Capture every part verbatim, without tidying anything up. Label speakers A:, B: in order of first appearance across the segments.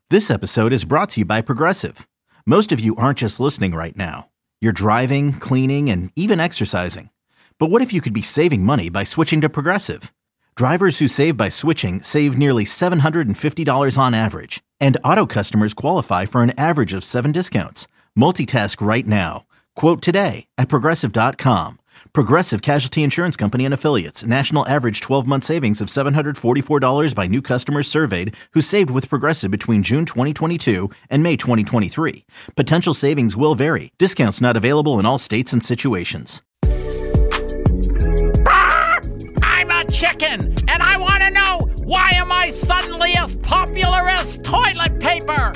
A: This episode is brought to you by Progressive. Most of you aren't just listening right now. You're driving, cleaning, and even exercising. But what if you could be saving money by switching to Progressive? Drivers who save by switching save nearly seven hundred fifty dollars on average. And auto customers qualify for an average of seven discounts. Multitask right now. Quote today at Progressive dot com. Progressive Casualty Insurance Company and Affiliates. National average twelve-month savings of seven hundred forty-four dollars by new customers surveyed who saved with Progressive between June twenty twenty-two and May twenty twenty-three. Potential savings will vary. Discounts not available in all states and situations.
B: I'm a chicken, and I want to know, why am I suddenly as popular as toilet paper?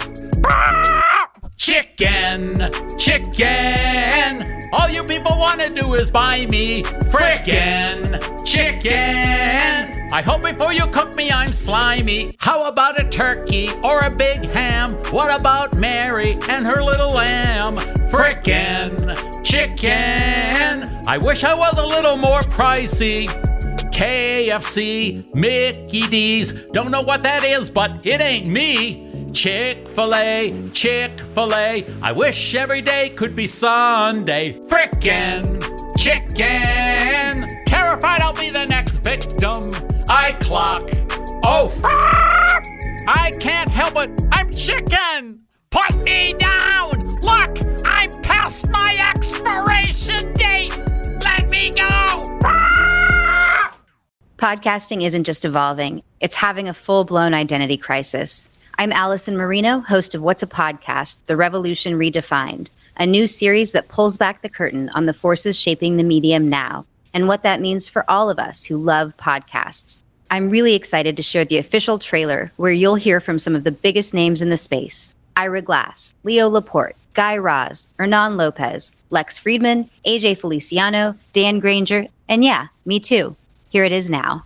B: Chicken, chicken. All you people want to do is buy me frickin' chicken. I hope before you cook me, I'm slimy. How about a turkey or a big ham? What about Mary and her little lamb? Frickin' chicken. I wish I was a little more pricey. K F C, Mickey D's. Don't know what that is, but it ain't me. Chick-fil-A, Chick-fil-A. I wish every day could be Sunday. Frickin' chicken. Terrified I'll be the next victim. I clock. Oh, fuck! I can't help it. I'm chicken. Put me down. Look, I'm past my expiration date. Let me go.
C: Podcasting isn't just evolving. It's having a full-blown identity crisis. I'm Allison Marino, host of What's a Podcast? The Revolution Redefined, a new series that pulls back the curtain on the forces shaping the medium now and what that means for all of us who love podcasts. I'm really excited to share the official trailer where you'll hear from some of the biggest names in the space. Ira Glass, Leo Laporte, Guy Raz, Hernan Lopez, Lex Friedman, A J Feliciano, Dan Granger, and yeah, me too. Here it is now.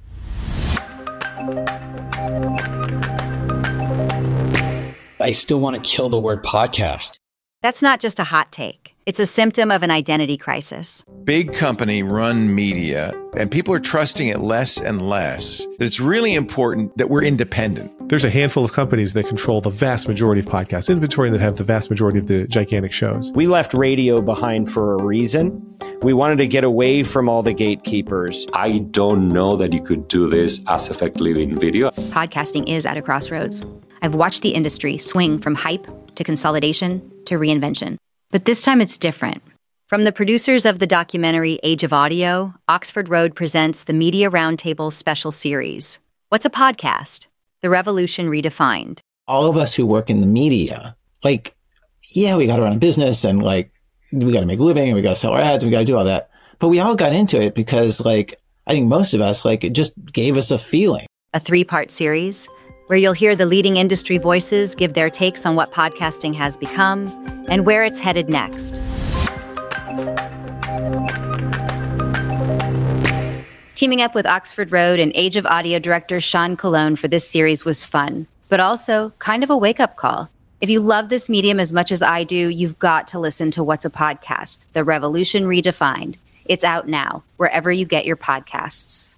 D: I still want to kill the word podcast.
C: That's not just a hot take. It's a symptom of an identity crisis.
E: Big company run media, and people are trusting it less and less. That it's really important that we're independent.
F: There's a handful of companies that control the vast majority of podcast inventory that have the vast majority of the gigantic shows.
G: We left radio behind for a reason. We wanted to get away from all the gatekeepers.
H: I don't know that you could do this as effectively in video.
C: Podcasting is at a crossroads. I've watched the industry swing from hype to consolidation to reinvention. But this time it's different. From the producers of the documentary Age of Audio, Oxford Road presents the Media Roundtable special series. What's a podcast? The Revolution Redefined.
D: All of us who work in the media, like, yeah, we got to run a business and like, we got to make a living and we got to sell our ads and we got to do all that. But we all got into it because like, I think most of us, like, it just gave us a feeling.
C: A three-part series where you'll hear the leading industry voices give their takes on what podcasting has become and where it's headed next. Teaming up with Oxford Road and Age of Audio director Sean Colon for this series was fun, but also kind of a wake-up call. If you love this medium as much as I do, you've got to listen to What's a Podcast? The Revolution Redefined. It's out now, wherever you get your podcasts.